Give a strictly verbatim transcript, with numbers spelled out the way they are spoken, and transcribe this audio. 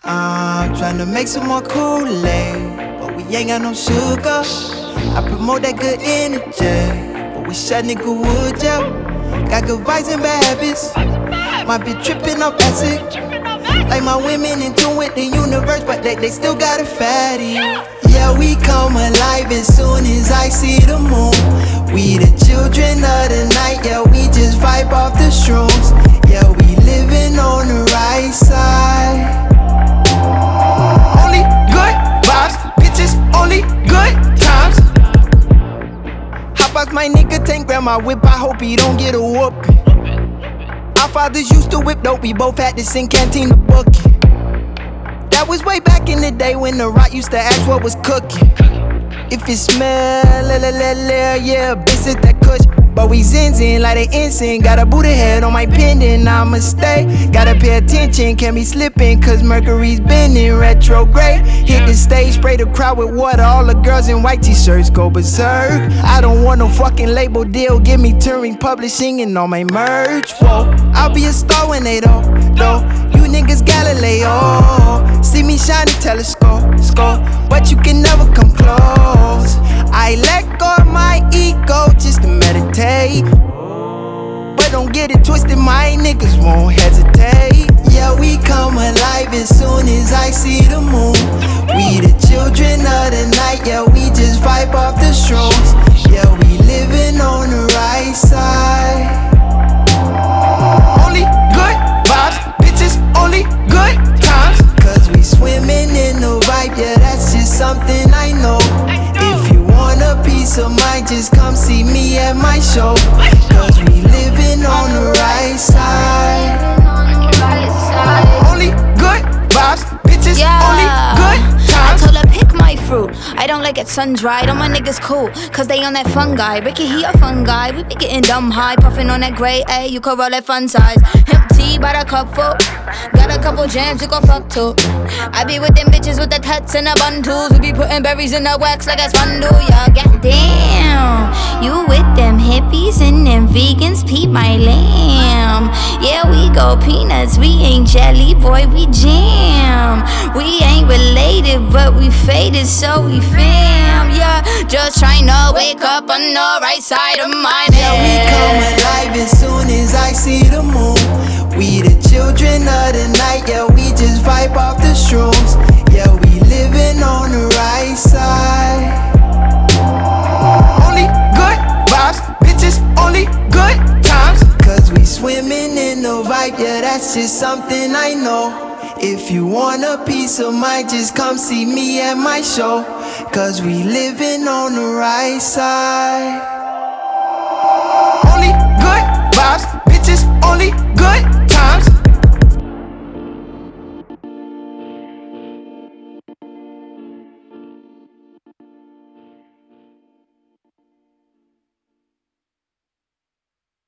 I'm tryna make some more Kool-Aid, but we ain't got no sugar. I promote that good energy, but we shut nigga wood, yeah. Got good vibes and bad habits. My bitch trippin' off acid. Like my women in tune with the universe, but they, they still got a fatty. Yeah, we come alive as soon as I see the moon. We the children of the night, yeah, we just vibe off the shrooms. Yeah, we living on the right side. Only good vibes, bitches, only good times. Hop out my nigga tank, grab my whip, I hope he don't get a whoopin'. Our fathers used to whip dope, we both had to sing canteen to bookie. That was way back in the day when the rock used to ask what was cooking. If it smell, la la la la, yeah, bitch, it's that kush. But we zin zin like they insane. Got a Buddha head on my pendant, I'ma stay. Gotta pay attention, can't be slipping, cause Mercury's been in retrograde. Hit the stage, spray the crowd with water. All the girls in white t-shirts go berserk. I don't want no fucking label deal, give me touring, publishing, and all my merch. Whoa, I'll be a star when they don't, though. You niggas Galileo, see me shining telescope, scope, but you can never come close. I let go of my ego just to meditate, but don't get it twisted, my niggas won't hesitate. Yeah, we come alive as soon as I see the moon. We the children of the night, yeah, we just vibe off the shrooms. Yeah, we living on the right side. Only good vibes, bitches, only good times. Cause we swimming in the vibe, yeah, that's just something I know. If you want a peace of mind, just come see me at my show. Cause we living on the right side. Only good vibes, bitches, yeah. only good times. I told her pick my fruit, I don't like it sun-dried. All my niggas cool, cause they on that fun guy. Ricky, he a fun guy, we be getting dumb high. Puffin' on that gray, ayy, you could roll that fun size. Hemp tea by the cup full, got a couple jams you gon' fuck to. I be with them bitches with the tats and the bundles. We be putting berries in the wax like a spundle, yeah, goddamn. You with them hippies and them vegans, peep my lamb. Yeah, we go peanuts, we ain't jelly, boy, we jam. We ain't related, but we faded, so we fam, yeah. Just tryna wake up on the right side of my name. Yeah, we come alive as soon as I see the moon. We the children of the night, yeah, we just vibe off the shrooms. Yeah, we living on the right side. Only good vibes, bitches, only good times. Cause we swimming in the vibe, yeah, that's just something I know. If you want a peace of mind, just come see me at my show. Cause we living on the right side.